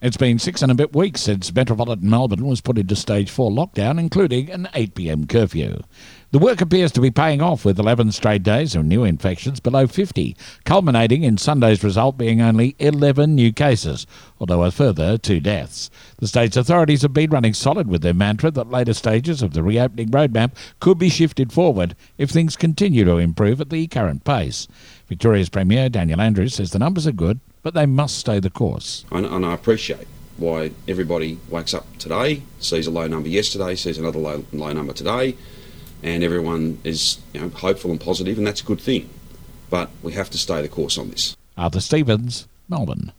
It's been 6 and a bit weeks since metropolitan Melbourne was put into stage 4 lockdown, including an 8 p.m. curfew. The work appears to be paying off, with 11 straight days of new infections below 50, culminating in Sunday's result being only 11 new cases, although a further 2 deaths. The state's authorities have been running solid with their mantra that later stages of the reopening roadmap could be shifted forward if things continue to improve at the current pace. Victoria's Premier Daniel Andrews says the numbers are good, but they must stay the course. And I appreciate why everybody wakes up today, sees a low number yesterday, sees another low number today, and everyone is hopeful and positive, and that's a good thing. But we have to stay the course on this. Arthur Stevens, Melbourne.